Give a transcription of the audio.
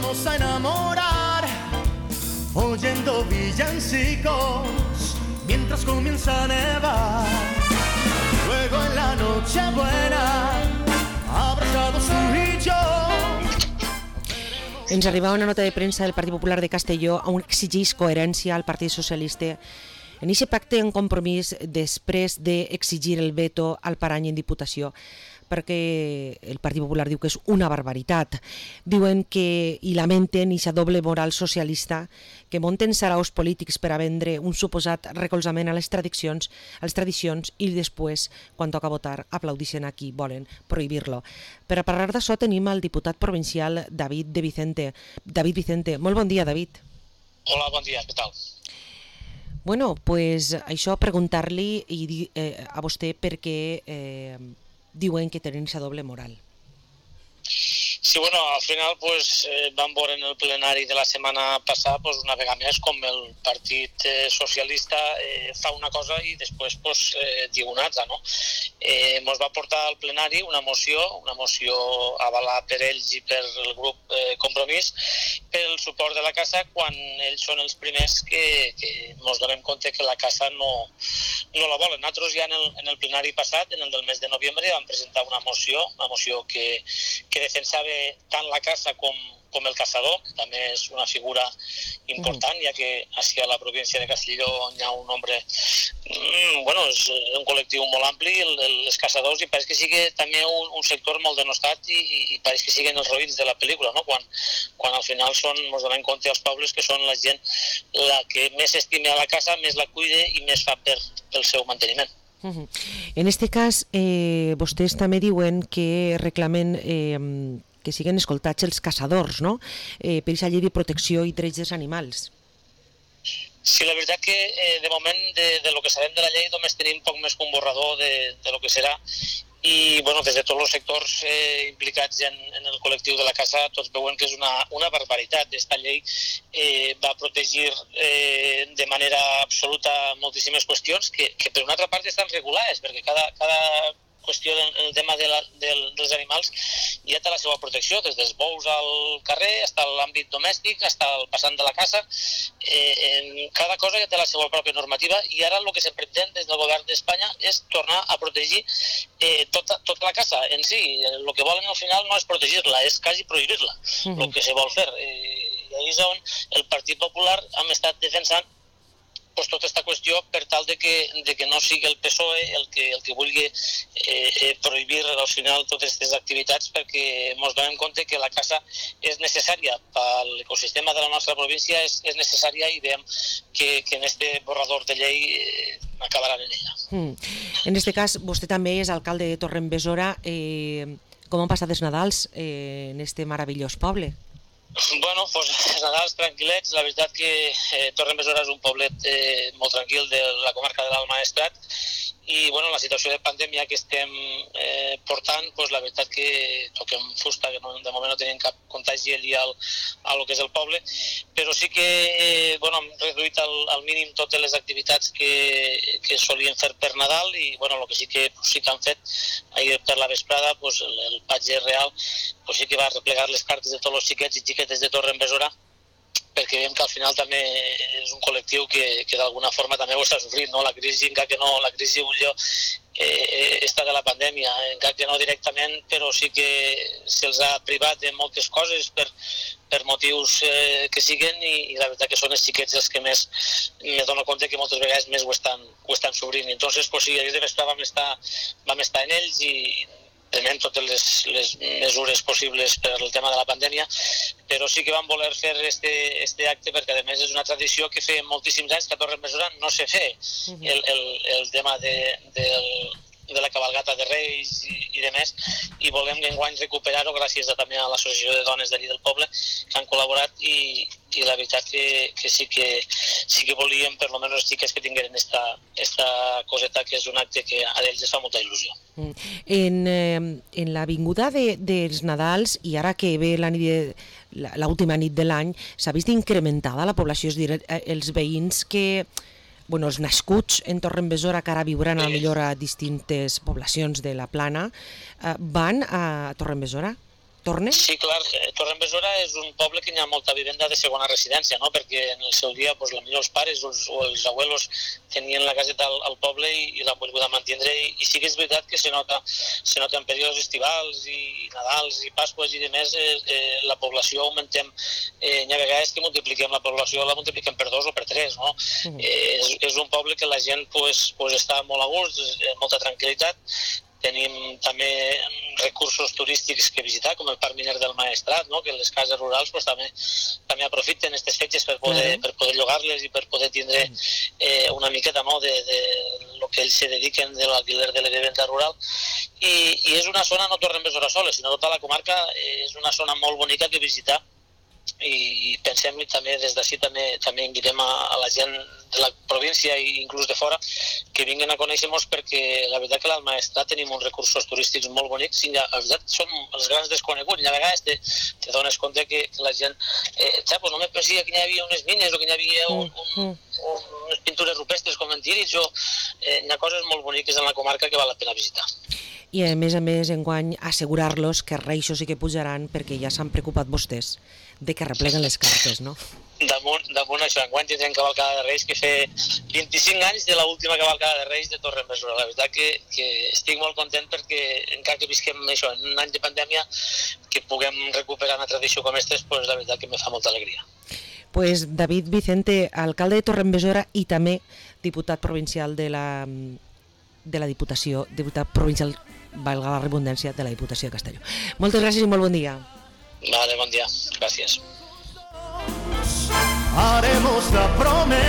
vamos a enamorar, oyendo villancicos, mientras comienza a nevar. Luego en la noche buena, abrazados tú y yo. Ens arriba una nota de premsa del Partit Popular de Castelló on exigeix coherència al Partit Socialista en aquest pacte en compromís després d'exigir el veto al Parany en Diputació, perquè el Partit Popular diu que és una barbaritat. Diuen que i lamenten aquesta doble moral socialista que munten saraos polítics per a vendre un suposat recolzament a les tradicions i després, quan toca votar, aplaudixen a qui volen prohibir-lo. Per a parlar d'això tenim el diputat provincial David Vicente. Molt bon dia, David. Hola, bon dia, què tal? Bueno, pues això preguntar-li a vostè per què diuen que tenen aquesta doble moral. Sí, bueno, al final vam veure en el plenari de la setmana passada una vegada més com el Partit Socialista fa una cosa i després diu una altra, no? Ens va portar al plenari una moció avalada per ells i per el grup Compromís pel suport de la Casa quan ells són els primers que ens donem compte que la Casa no la volen. Nosaltres ja en el plenari passat, en el del mes de novembre, vam presentar una moció que defensava tant la Casa com el caçador, que també és una figura important, ja que així a la província de Castelló hi ha un nombre, és un col·lectiu molt ampli, els caçadors, i pareix que sigui també un sector molt denostat i pareix que siguin els roïns de la pel·lícula, no? Quan al final ens donem compte als pobles que són la gent la que més estima la casa, més la cuida i més fa pel seu manteniment. En aquest cas, vostès també diuen que reclamen que siguin escoltats els caçadors, no? Per aquesta llei de protecció i drets dels animals. Sí, la veritat que de moment de lo que sabem de la llei només tenim poc més que un borrador de lo que serà i des de tots els sectors implicats en el col·lectiu de la Casa tots veuen que és una barbaritat. Aquesta llei va protegir de manera absoluta moltíssimes qüestions que per una altra part estan regulades, perquè cada qüestió del tema dels animals ja té la seva protecció, des dels bous al carrer, fins a l'àmbit domèstic, fins al passant de la casa. Cada cosa ja té la seva pròpia normativa i ara el que se pretén des del govern d'Espanya és tornar a protegir tota la casa en si. El que volen al final no és protegir-la, és quasi prohibir-la, el que se vol fer. I ahí és on el Partit Popular hem estat defensant tota aquesta qüestió per tal de que no sigui el PSOE el que vulgui prohibir al final totes aquestes activitats, perquè ens donem compte que la caça és necessària per l'ecosistema de la nostra província, és necessària i veiem que en aquest borrador de llei acabaran en ella. En aquest cas, vostè també és alcalde de Torredembarra. Com han passat els Nadals en aquest meravellós poble? Bueno, els Nadals tranquil·lets. La veritat que Torredembarra és un poblet molt tranquil de la comarca de l'Alt Maestrat i la situació de pandèmia que estem portant, la veritat que toquem fusta, que de moment no tenim cap contagi allí al que és el poble, però sí que hem reduït al mínim totes les activitats que solien fer per Nadal i el que sí que han fet ahir per la vesprada, el patge real sí que va replegar les cartes de tots els xiquets i xiquetes de Torredembarra, perquè veiem que al final també és un col·lectiu que d'alguna forma també ho està sofrint, no? La crisi, encara que no, la crisi està de la pandèmia, encara que no directament, però sí que se'ls ha privat de moltes coses per motius que siguen i la veritat que són els xiquets els que més me dono compte que moltes vegades més ho estan sofrint. Entonces, sí, ahir de vesprada vam estar en ells i prenent totes les mesures possibles per el tema de la pandèmia, però sí que vam voler fer este acte perquè a més és una tradició que feia moltíssims anys que a Torredembarra no se fe el tema de la cabalgata de Reis i de més, i volem enguany recuperar-ho gràcies també a l'associació de dones d'allí del poble que han col·laborat i la veritat que sí que volíem per almenys els xiques que tingueren esta coseta que és un acte que a ells es fa molta il·lusió. En l'avinguda dels Nadals i ara que ve l'última nit de l'any s'ha vist incrementada la població, és a dir, els veïns que els nascuts en Torredembarra que ara viuran millor a distintes poblacions de la Plana van a Torredembarra? torne? Sí, clar, Torrebesora és un poble que hi ha molta vivenda de segona residència, no? Perquè en el seu dia pues, potser els pares o els abuelos tenien la caseta al poble i l'han volgut mantindre i sí que és veritat que se nota en períodes estivals i Nadals i Pasques i demés la població augmentem, hi ha vegades que multipliquem la població, la multipliquem per 2 o per 3, no? És un poble que la gent pues, està molt a gust, molta tranquil·litat. Tenim també recursos turístics que visitar, com el Parc Miner del Maestrat, no? Que les cases rurals pues, també aprofiten aquestes fetges per poder llogar-les i per poder tindre una miqueta no? de lo que ells se dediquen de l'alquiler de la vivenda rural. I és una zona, no Torrebesora sola, sinó tota la comarca, és una zona molt bonica que visitar. I pensem també des d'ací també invitem a la gent de la província i inclús de fora que vinguin a conèixer-nos perquè la veritat que a l'Almaestrat tenim uns recursos turístics molt bonics i la veritat són els grans desconeguts. A vegades te dones compte que la gent pues només pensia que hi havia unes mines o que hi havia unes pintures rupestres com en Tírig o hi ha coses molt boniques en la comarca que val la pena visitar. I a més, enguany, assegurar-los que reixos sí que pujaran perquè ja s'han preocupat vostès de que repleguen les cartes, no? Damunt això, enguany tindrem cavalcada de Reis que fer 25 anys de l'última cavalcada de Reis de Torrebesora. La veritat que estic molt content perquè encara que visquem això en un any de pandèmia que puguem recuperar una tradició com aquesta, pues, la veritat que me fa molta alegria. Pues David Vicente, alcalde de Torrebesora i també diputat provincial de la Diputació, diputat provincial, valga la redundància, de la Diputació de Castelló. Moltes gràcies i molt bon dia. Vale, bon dia. Gràcies. Haremos la promesa.